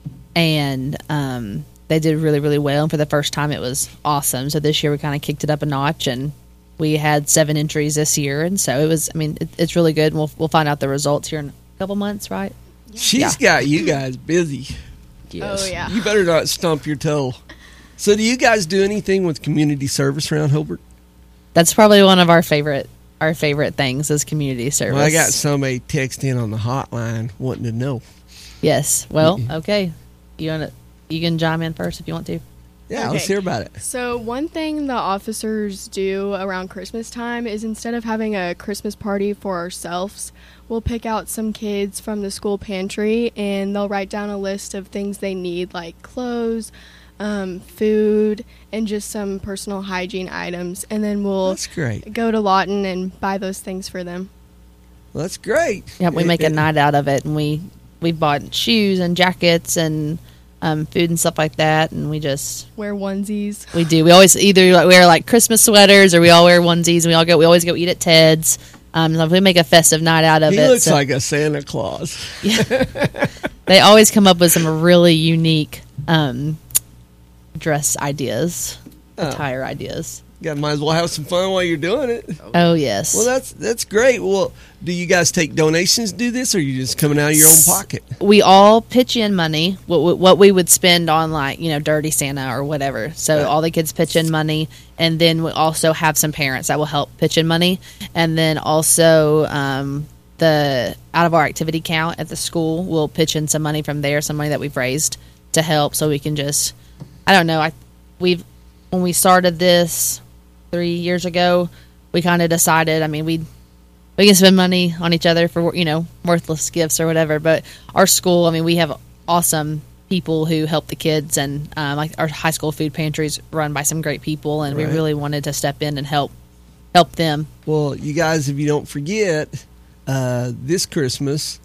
and um, they did really, really well, and for the first time it was awesome. So this year we kind of kicked it up a notch, and we had seven entries this year, and so it was, I mean, it, it's really good. We'll we'll find out the results here in a couple months, right? She's Yeah. got you guys busy. Yes. Oh, yeah. You better not stump your toe. So do you guys do anything with community service around Hobart? That's probably one of our favorite our favorite things is community service. Well, I got somebody text in on the hotline wanting to know. Yes. Well, okay. You want to, you can chime in first if you want to. Yeah, let's hear about it. So one thing the officers do around Christmas time is instead of having a Christmas party for ourselves, we'll pick out some kids from the school pantry and they'll write down a list of things they need, like clothes, um, food, and just some personal hygiene items. And then we'll That's great. go to Lawton and buy those things for them. Well, that's great. Yeah, we It- make a it- night out of it, and we we bought shoes and jackets and um, food and stuff like that, and we just Wear onesies. we do. We always either like wear like Christmas sweaters or we all wear onesies. And we all go. We always go eat at Ted's. Um, so we make a festive night out of He it. looks so- like a Santa Claus. They always come up with some really unique um, dress ideas, Oh. attire ideas. You might as well have some fun while you're doing it. Oh, yes. Well, that's that's great. Well, do you guys take donations to do this, or are you just coming out of your own pocket? We all pitch in money, what, what we would spend on, like, you know, Dirty Santa or whatever. So Right. all the kids pitch in money, and then we also have some parents that will help pitch in money. And then also um, the out of our activity count at the school, we'll pitch in some money from there, some money that we've raised to help, so we can just, I don't know, I we've when we started this three years ago, we kind of decided, I mean, we we can spend money on each other for, you know, worthless gifts or whatever, but our school, I mean, we have awesome people who help the kids, and um, like our high school food pantries run by some great people, and Right. we really wanted to step in and help help them. Well, you guys, if you don't forget, uh, this Christmas,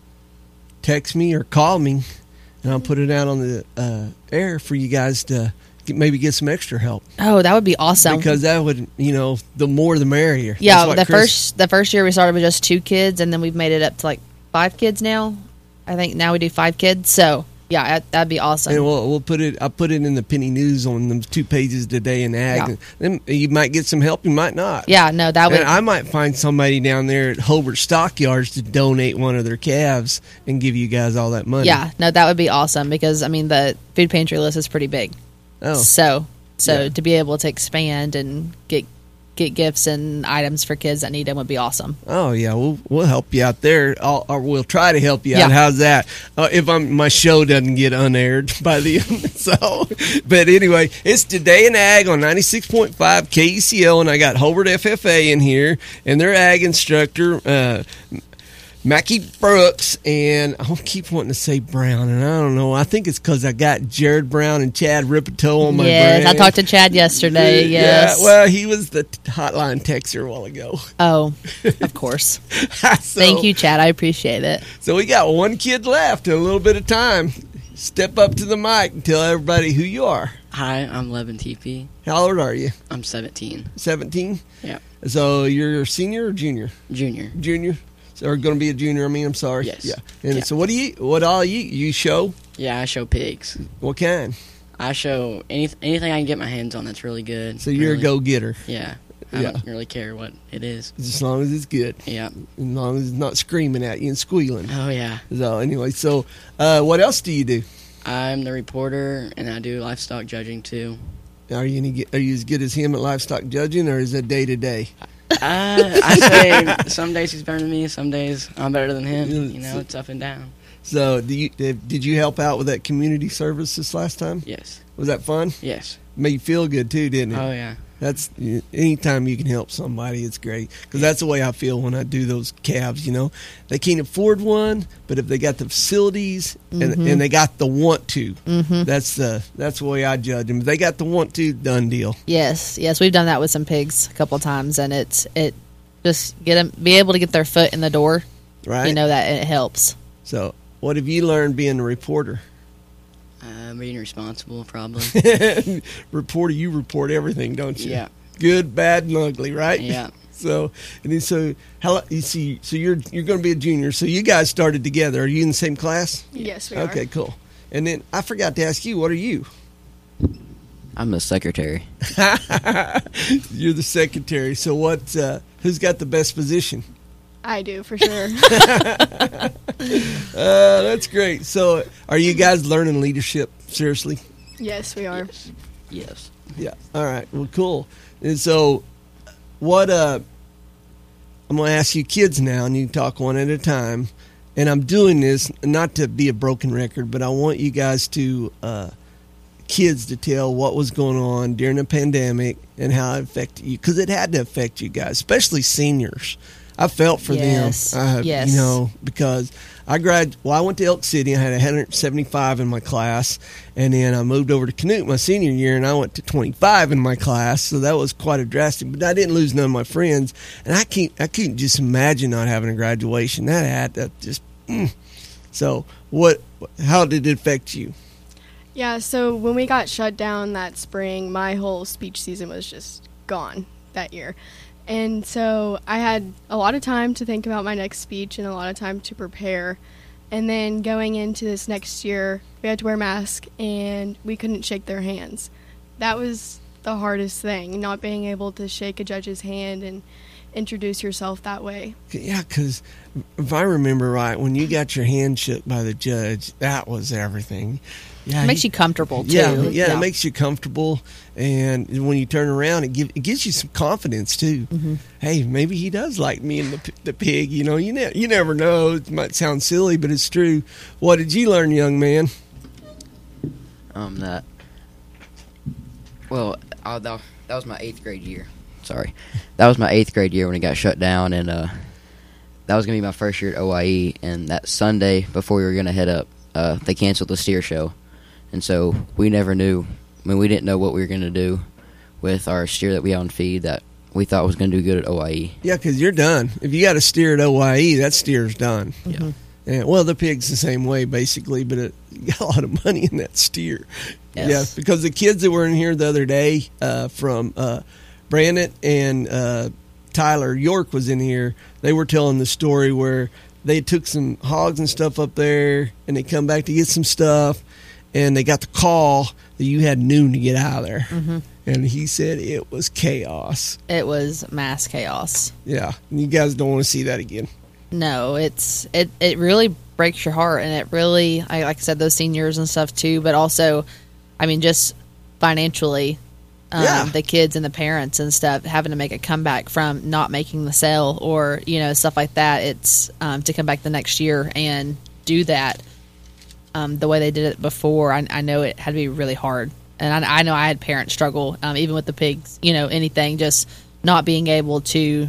text me or call me, and I'll put it out on the uh, air for you guys to get, maybe get some extra help. Oh, that would be awesome. Because that would, you know, the more the merrier. Yeah, That's what the Chris- first the first year we started with just two kids, and then we've made it up to like five kids now. I think now we do five kids. So yeah, that, that'd be awesome. And we'll, we'll put it. I put it in the Penny News on the two pages today in Ag. Yeah. And then you might get some help. You might not. Yeah, no, that would. And I might find somebody down there at Hobart Stockyards to donate one of their calves and give you guys all that money. Yeah, no, that would be awesome because I mean the food pantry list is pretty big. Oh. So so Yeah. to be able to expand and get get gifts and items for kids that need them would be awesome. Oh yeah, we'll we'll help you out there. I'll, or we'll try to help you out. Yeah. How's that? Uh, if I'm my show doesn't get unaired by the end. So, but anyway, it's Today in Ag on ninety-six point five K E C L, and I got Hobart F F A in here and their ag instructor. Uh, Mackie Brooks, and I keep wanting to say Brown, and I don't know. I think it's because I got Jared Brown and Chad Ripito on my Yes, brain. I talked to Chad yesterday. Yes. Yeah, well, he was the t- hotline texter a while ago. Oh, of course. So- Thank you, Chad. I appreciate it. So we got one kid left and a little bit of time. Step up to the mic and tell everybody who you are. Hi, I'm Levin T P. How old are you? I'm seventeen. seventeen? Yeah. So you're a senior or junior? Junior. Junior? So are going to be a junior, I mean, I'm sorry. Yes. Yeah. And Yeah. so what do you, what all you, you show? Yeah, I show pigs. What kind? I show any, anything I can get my hands on that's really good. So you're really. a go-getter. Yeah. I Yeah. don't really care what it is. As long as it's good. Yeah. As long as it's not screaming at you and squealing. Oh, yeah. So anyway, so uh, what else do you do? I'm the reporter, and I do livestock judging, too. Are you any, are you as good as him at livestock judging, or is it day to day? Uh, I say some days he's better than me, some days I'm better than him. You know, it's up and down. So, do you did, did you help out with that community service this last time? Yes. Was that fun? Yes. Made you feel good too, didn't it? Oh, yeah. That's anytime you can help somebody, it's great. Because that's the way I feel when I do those calves. You know, they can't afford one, but if they got the facilities and, Mhm. and they got the want to, Mhm. that's the that's the way I judge them. If they got the want to, done deal. Yes, yes, we've done that with some pigs a couple of times, and it's it just get them be able to get their foot in the door. Right. You know that it helps. So, what have you learned being a reporter? Uh, being responsible, probably. Reporter, you report everything, don't you? Yeah. Good, bad, and ugly, right? Yeah. So, and then so how you see? So you're you're going to be a junior. So you guys started together. Are you in the same class? Yes, we are. Okay, cool. And then I forgot to ask you, what are you? I'm the secretary. You're the secretary. So what? Uh, who's got the best position? I do, for sure. Uh, that's great. So, are you guys learning leadership seriously? Yes, we are. Yes. Yeah. All right. Well, cool. And so, what? Uh, I'm going to ask you kids now, and you can talk one at a time. And I'm doing this not to be a broken record, but I want you guys to, uh, kids, to tell what was going on during the pandemic and how it affected you, because it had to affect you guys, especially seniors. I felt for Yes. them, uh, Yes. you know, because I grad. Well, I went to Elk City. I had one hundred seventy-five in my class, and then I moved over to Canute my senior year, and I went to twenty-five in my class. So that was quite a drastic. But I didn't lose none of my friends, and I can't. I couldn't just imagine not having a graduation. That had to just. Mm. So what? How did it affect you? Yeah, so when we got shut down that spring, my whole speech season was just gone that year. And so I had a lot of time to think about my next speech and a lot of time to prepare. And then going into this next year, we had to wear masks and we couldn't shake their hands. That was the hardest thing, not being able to shake a judge's hand and introduce yourself that way. Yeah, because if I remember right, when you got your hand shook by the judge, that was everything. Yeah, It makes he- you comfortable too. Yeah, yeah, it makes you comfortable, and when you turn around, it, give, it gives you some confidence too. Mm-hmm. Hey, maybe he does like me and the p- the pig. You know, you ne- you never know. It might sound silly, but it's true. What did you learn, young man? Um, that. Well, uh, that, that was my eighth grade year. Sorry, that was my eighth grade year when it got shut down, and uh, that was gonna be my first year at O I E. And that Sunday before we were gonna head up, uh, they canceled the steer show, and so we never knew. I mean, we didn't know what we were gonna do with our steer that we had on feed that we thought was gonna do good at O I E. Yeah, because you're done. If you got a steer at O I E, that steer's done. Yeah. Yeah, well, the pig's the same way, basically, but it, you got a lot of money in that steer. Yes. Yeah, because the kids that were in here the other day uh, from uh, Brandon and uh, Tyler York was in here, they were telling the story where they took some hogs and stuff up there, and they come back to get some stuff, and they got the call that you had noon to get out of there. Mm-hmm. And he said it was chaos. It was mass chaos. Yeah, and you guys don't want to see that again. No, it's it, it really breaks your heart, and it really, I, like I said, those seniors and stuff too, but also, I mean, just financially, um, Yeah. the kids and the parents and stuff having to make a comeback from not making the sale or, you know, stuff like that. It's um, to come back the next year and do that um, the way they did it before. I, I know it had to be really hard, and I, I know I had parents struggle, um, even with the pigs, you know, anything, just not being able to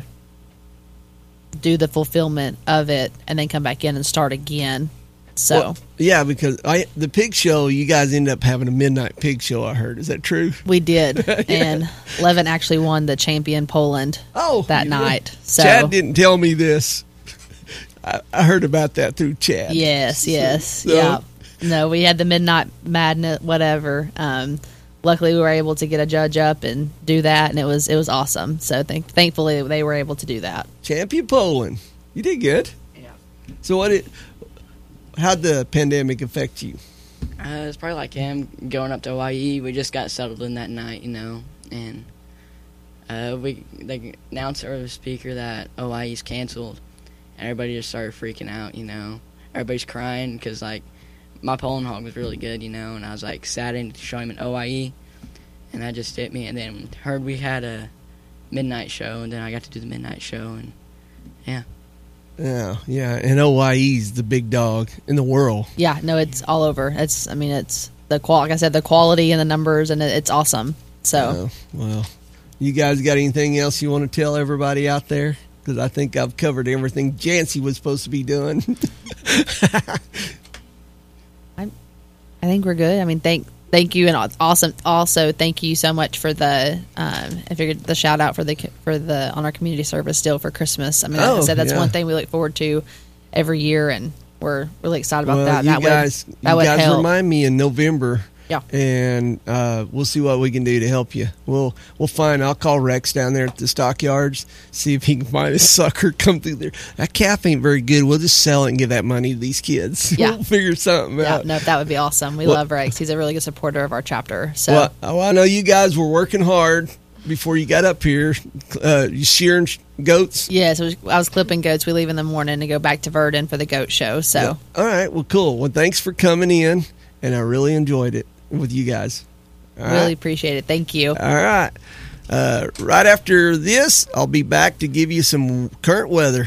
do the fulfillment of it and then come back in and start again. So Well, yeah, because I the pig show, you guys ended up having a midnight pig show, I heard. Is that true? we did. And Levin actually won the champion Poland oh, that you night. did. So Chad didn't tell me this. I, I heard about that through Chad. Yes, yes. So, yeah. no, we had the Midnight Madness, whatever. Um, luckily, we were able to get a judge up and do that, and it was it was awesome. So th- thankfully, they were able to do that. Champion Poland, you did good. Yeah. So what? It, how'd the pandemic affect you? Uh, it's probably like him going up to Hawaii. We just got settled in that night, you know, and uh, we they announced over the speaker that Hawaii's canceled, and everybody just started freaking out, you know. Everybody's crying because like my Poland hog was really good, you know, and I was like sad to show him in Hawaii, and that just hit me. And then heard we had a midnight show, and then I got to do the midnight show, and yeah. Yeah, yeah, and O I E's the big dog in the world. Yeah, no, it's all over. It's, I mean, it's the qual. Like I said, the quality and the numbers, and it, it's awesome. So, Oh, well, you guys got anything else you want to tell everybody out there? Because I think I've covered everything Jancy was supposed to be doing. I, I think we're good. I mean, thank thank you, and awesome. Also, thank you so much for the um, I figured the shout out for the for the on our community service still for Christmas. I mean, like I Oh, said, that's yeah. one thing we look forward to every year, and we're really excited about well, that. you that guys, would, that you would guys help. remind me in November. Yeah. And uh, we'll see what we can do to help you. We'll we'll find. I'll call Rex down there at the stockyards, see if he can find a sucker come through there. That calf ain't very good. We'll just sell it and give that money to these kids. Yeah. We'll figure something Yeah, out. no, that would be awesome. We Well- love Rex. He's a really good supporter of our chapter. So, Well, oh, I know you guys were working hard before you got up here. Uh, you shearing sh- goats? yeah, so I was clipping goats. We leave in the morning to go back to Verdon for the goat show. So, Yeah. All right. Well, cool. Well, thanks for coming in, and I really enjoyed it with you guys. All really right. appreciate it. Thank you. All right. Uh, right after this, I'll be back to give you some current weather.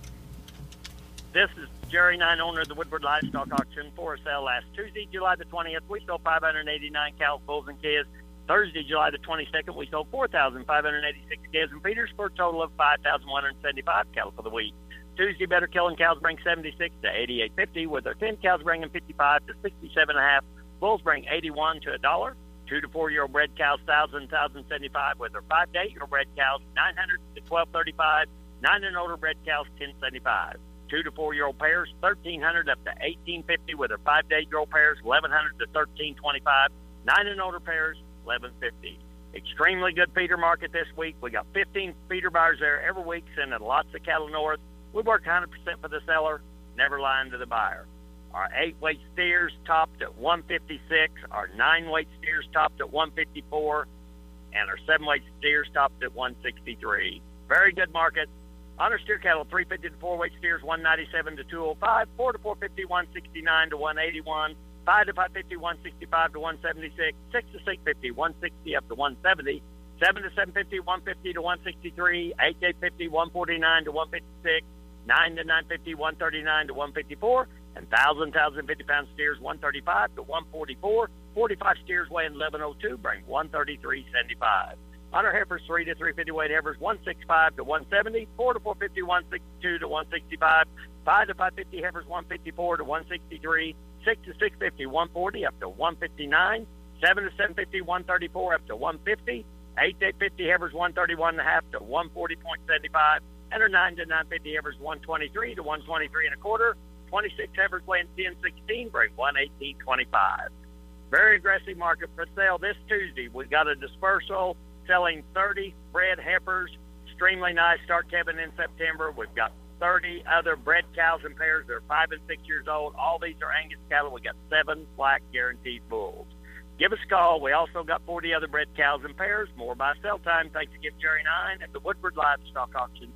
This is Jerry Nine, owner of the Woodward Livestock Auction, for sale last Tuesday, July the twentieth. We sold five hundred eighty-nine cows, bulls, and calves. Thursday, July the twenty-second, we sold four thousand five hundred eighty-six calves and feeders for a total of five thousand one hundred seventy-five cattle for the week. Tuesday, better killing cows bring seventy-six to eighty-eight fifty, with our ten cows bringing fifty-five to sixty-seven and a half. Bulls bring eighty-one to a dollar. Two to four year old bred cows, thousand, thousand seventy-five, with our five to eight year old bred cows, nine hundred to twelve thirty-five. Nine and older bred cows, ten seventy-five. Two to four year old pairs, thirteen hundred up to eighteen fifty, with our five to eight year old pairs, eleven hundred to thirteen twenty-five. Nine and older pairs, eleven fifty. Extremely good feeder market this week. We got fifteen feeder buyers there every week, sending lots of cattle north. We work one hundred percent for the seller, never lying to the buyer. Our eight-weight steers topped at one fifty-six. Our nine-weight steers topped at one fifty-four. And our seven-weight steers topped at one sixty-three. Very good market. On our steer cattle, three fifty to four-weight steers, one ninety-seven to two oh five. four to four fifty, one sixty-nine to one eighty-one. five to five fifty, one sixty-five to one seventy-six. six to six fifty, one sixty up to one seventy. seven to seven fifty, one fifty to one sixty-three. eight to eight fifty, one forty-nine to one fifty-six. nine to nine fifty, one thirty-nine to one fifty-four. And one thousand, one thousand fifty pound steers, one thirty-five to one forty-four. forty-five steers weighing eleven oh two, bring one thirty-three seventy-five. On our heifers, three to three fifty weight heifers, one sixty-five to one seventy. four to four fifty, one sixty-two to one sixty-five. five to five fifty heifers, one fifty-four to one sixty-three. six to six fifty, one forty up to one fifty-nine. seven to seven fifty, one thirty-four up to one fifty. eight to eight fifty heifers, one thirty-one and a half to one forty point seven five. And our nine to nine fifty heifers, one twenty-three to one twenty-three and a quarter. twenty-six heifers weighing ten sixteen, bring one eighteen twenty-five. Very aggressive market for sale this Tuesday. We got a dispersal selling thirty bred heifers, extremely nice. Start calving in September. We've got thirty other bred cows and pairs that are five and six years old. All these are Angus cattle. We got seven black guaranteed bulls. Give us a call. We also got forty other bred cows and pairs. More by sell time. Thanks again, Jerry Nine at the Woodward Livestock Auction.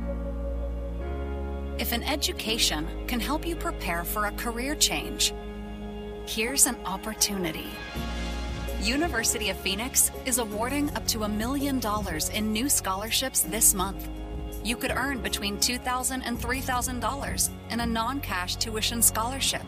If an education can help you prepare for a career change, here's an opportunity. University of Phoenix is awarding up to a million dollars in new scholarships this month. You could earn between two thousand dollars and three thousand dollars in a non-cash tuition scholarship.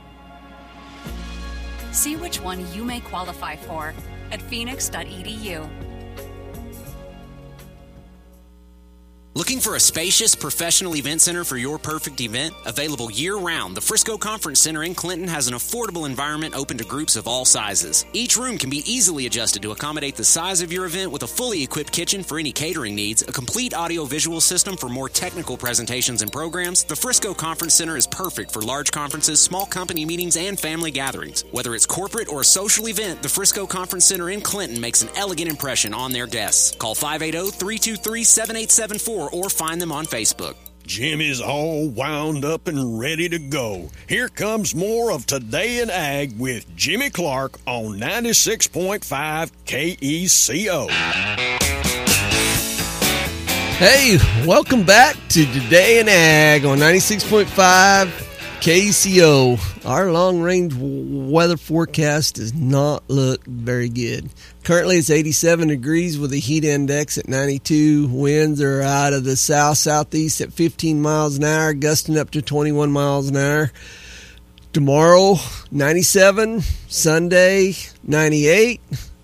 See which one you may qualify for at phoenix dot e d u. Looking for a spacious, professional event center for your perfect event? Available year-round, the Frisco Conference Center in Clinton has an affordable environment open to groups of all sizes. Each room can be easily adjusted to accommodate the size of your event with a fully equipped kitchen for any catering needs, a complete audio-visual system for more technical presentations and programs. The Frisco Conference Center is perfect for large conferences, small company meetings, and family gatherings. Whether it's corporate or a social event, the Frisco Conference Center in Clinton makes an elegant impression on their guests. Call five eight zero, three two three, seven eight seven four or find them on Facebook. Jim is all wound up and ready to go. Here comes more of Today in Ag with Jimmy Clark on ninety-six point five K E C O. Hey, welcome back to Today in Ag on ninety-six point five K E C O. Our long-range weather forecast does not look very good. Currently, it's eighty-seven degrees with a heat index at ninety-two. Winds are out of the south-southeast at fifteen miles an hour, gusting up to twenty-one miles an hour. Tomorrow, ninety-seven. Sunday, ninety-eight.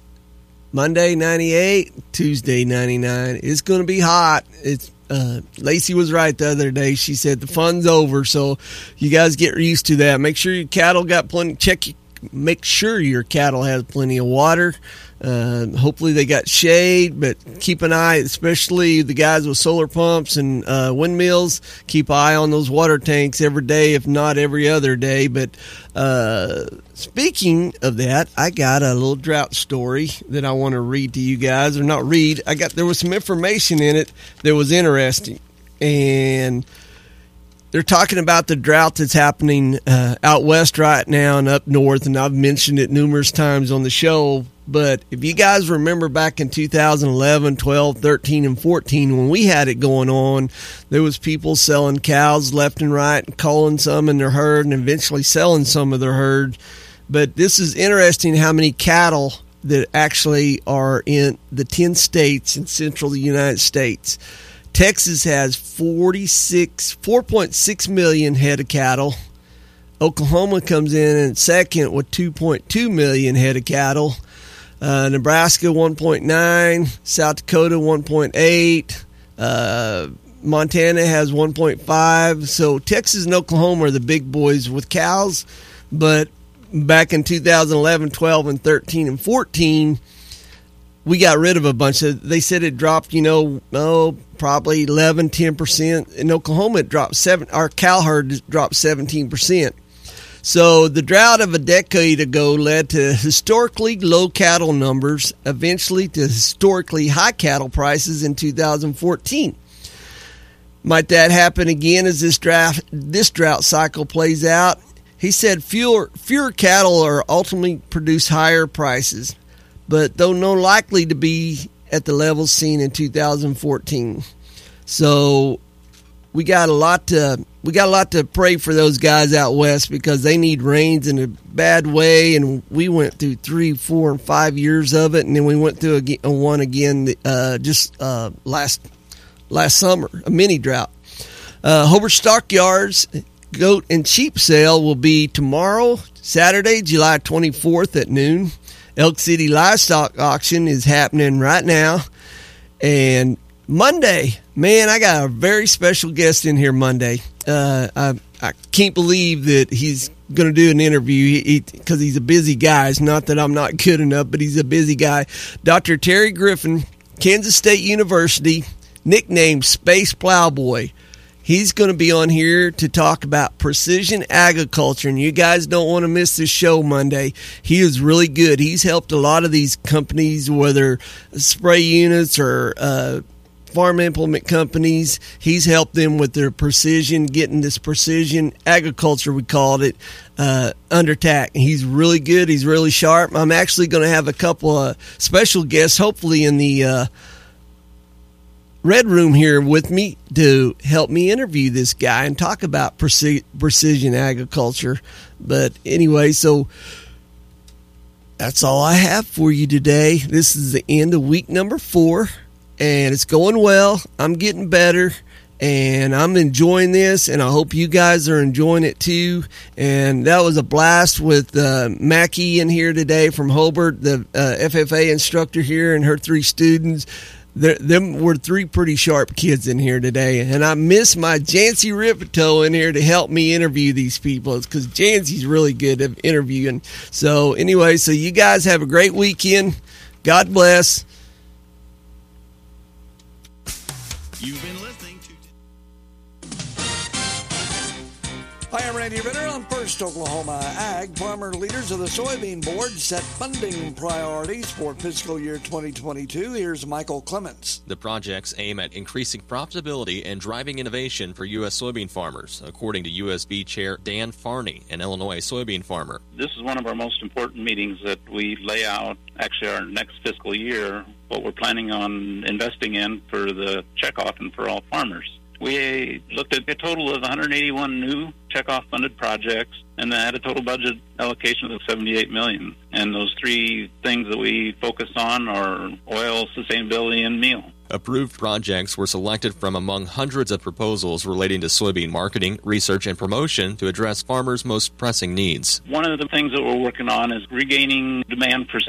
Monday, ninety-eight. Tuesday, ninety-nine. It's going to be hot. It's Uh, Lacey was right the other day. She said the fun's over, so you guys get used to that. Make sure your cattle got plenty. Check. Make sure your cattle has plenty of water. Uh, hopefully they got shade, but keep an eye, especially the guys with solar pumps and uh, windmills. Keep an eye on those water tanks every day, if not every other day. But uh, speaking of that, I got a little drought story that I want to read to you guys, or not read. I got there was some information in it that was interesting, and they're talking about the drought that's happening uh, out west right now and up north, and I've mentioned it numerous times on the show. But if you guys remember back in two thousand eleven, twelve, thirteen, and fourteen, when we had it going on, there was people selling cows left and right and culling some in their herd and eventually selling some of their herd. But this is interesting how many cattle that actually are in the ten states in central United States. Texas has forty-six, four point six million head of cattle. Oklahoma comes in in second with two point two million head of cattle. Uh, Nebraska one point nine, South Dakota one point eight, uh, Montana has one point five. So Texas and Oklahoma are the big boys with cows. But back in two thousand eleven, twelve, and thirteen and fourteen, we got rid of a bunch of. They said it dropped, you know, oh, probably eleven, ten percent. In Oklahoma, it dropped seven. Our cow herd dropped seventeen percent. So the drought of a decade ago led to historically low cattle numbers, eventually to historically high cattle prices in two thousand fourteen. Might that happen again as this drought, this drought cycle plays out? He said fewer, fewer cattle are ultimately produce higher prices, but though no likely to be at the levels seen in two thousand fourteen. So we got a lot to we got a lot to pray for those guys out west, because they need rains in a bad way, and we went through three, four, and five years of it, and then we went through a, a one again uh, just uh, last last summer, a mini drought. Uh, Hobart Stockyards goat and sheep sale will be tomorrow, Saturday, July twenty-fourth at noon. Elk City Livestock Auction is happening right now. And Monday, man, I got a very special guest in here Monday. Uh, I, I can't believe that he's going to do an interview because he, he's a busy guy. It's not that I'm not good enough, but he's a busy guy. Doctor Terry Griffin, Kansas State University, nicknamed Space Plowboy. He's going to be on here to talk about precision agriculture, and you guys don't want to miss this show Monday. He is really good. He's helped a lot of these companies, whether spray units or uh, farm implement companies. He's helped them with their precision, getting this precision agriculture, we called it, uh, under attack. He's really good. He's really sharp. I'm actually going to have a couple of special guests, hopefully in the uh, Red Room here with me to help me interview this guy and talk about preci- precision agriculture. But anyway, so that's all I have for you today. This is the end of week number four, and it's going well. I'm getting better, and I'm enjoying this, and I hope you guys are enjoying it too. And that was a blast with uh, Mackie in here today from Hobart, the uh, F F A instructor here, and her three students. there, them were three pretty sharp kids in here today, and I miss my Jancy Ripito in here to help me interview these people because Jancy's really good at interviewing. So anyway, so you guys have a great weekend. God bless. You've been listening to... Hi, I'm Randy Ritter. On First Oklahoma Ag, farmer leaders of the Soybean Board set funding priorities for fiscal year twenty twenty-two. Here's Michael Clements. The projects aim at increasing profitability and driving innovation for U S soybean farmers, according to U S B Chair Dan Farney, an Illinois soybean farmer. This is one of our most important meetings that we lay out, actually our next fiscal year, what we're planning on investing in for the checkoff and for all farmers. We looked at a total of one hundred eighty-one new checkoff funded projects and had a total budget allocation of seventy-eight million dollars. And those three things that we focus on are oil, sustainability, and meal. Approved projects were selected from among hundreds of proposals relating to soybean marketing, research, and promotion to address farmers' most pressing needs. One of the things that we're working on is regaining demand for